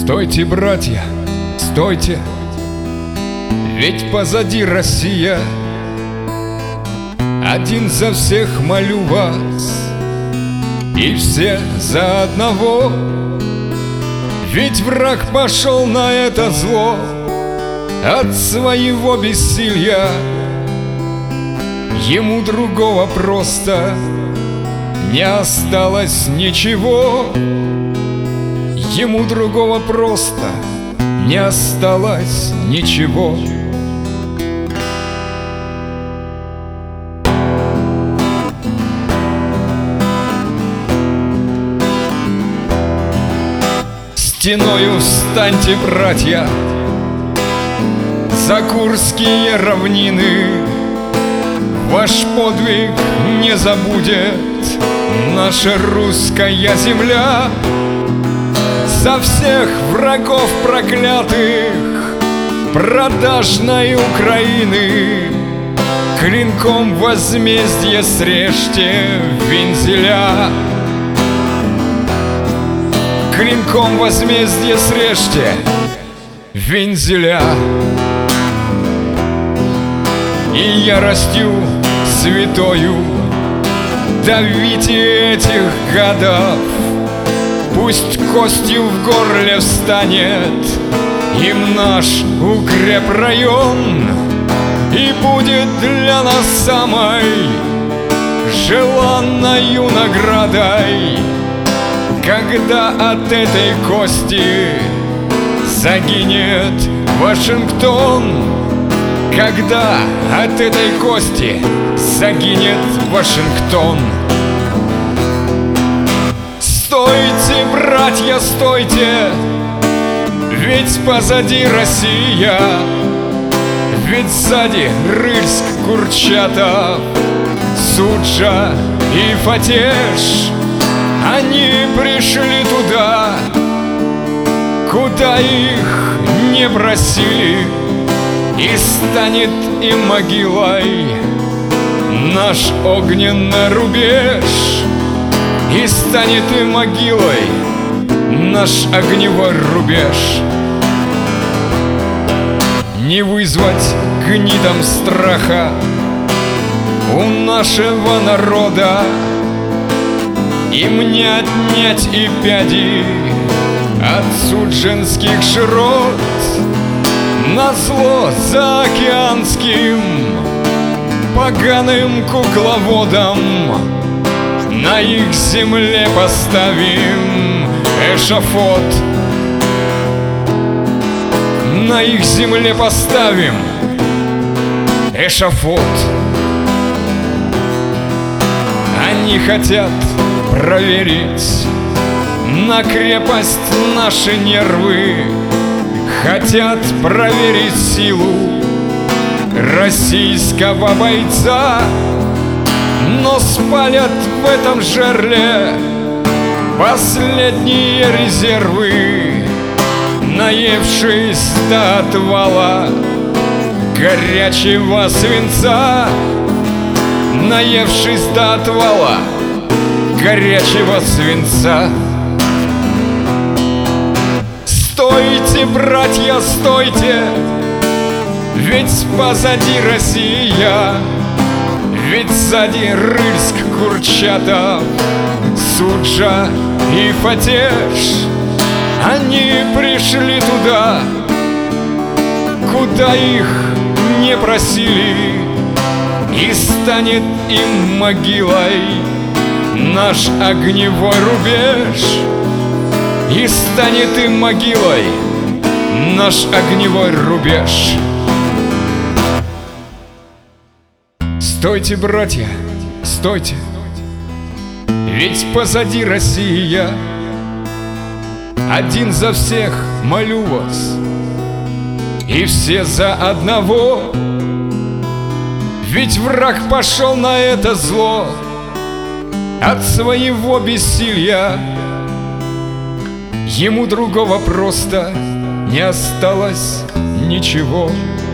Стойте, братья, стойте, ведь позади Россия. Один за всех молю вас, и все за одного. Ведь враг пошел на это зло от своего бессилия. Ему другого просто не осталось ничего. Ему другого просто не осталось ничего. Стеною встаньте, братья, за Курские равнины. Ваш подвиг не забудет наша русская земля. За всех врагов проклятых продажной Украины клинком возмездия срежьте вензеля. Клинком возмездия срежьте вензеля. И яростью святою давите этих гадов. Пусть костью в горле встанет им наш укрепрайон, и будет для нас самой желанною наградой, когда от этой кости загинет Вашингтон. Когда от этой кости загинет Вашингтон. Стойте, братья, стойте, ведь позади Россия. Ведь сзади Рыльск, Курчатов, Суджа и Фатеж. Они пришли туда, куда их не просили, и станет им могилой наш огненный рубеж. И станет им могилой наш огневой рубеж. Не вызвать гнидом страха у нашего народа, им не отнять и пяди от судженских широт. Назло заокеанским поганым кукловодам на их земле поставим эшафот. На их земле поставим эшафот. Они хотят проверить на крепость наши нервы, хотят проверить силу российского бойца, но спалят в этом жерле последние резервы, наевшись до отвала горячего свинца. Наевшись до отвала горячего свинца. Стойте, братья, стойте, ведь позади Россия. Ведь сзади Рыльск, Курчатов, Суджа и Фатеж. Они пришли туда, куда их не просили, и станет им могилой наш огневой рубеж. И станет им могилой наш огневой рубеж. Стойте, братья, стойте, ведь позади Россия. Один за всех молю вас, и все за одного. Ведь враг пошел на это зло от своего бессилия. Ему другого просто не осталось ничего.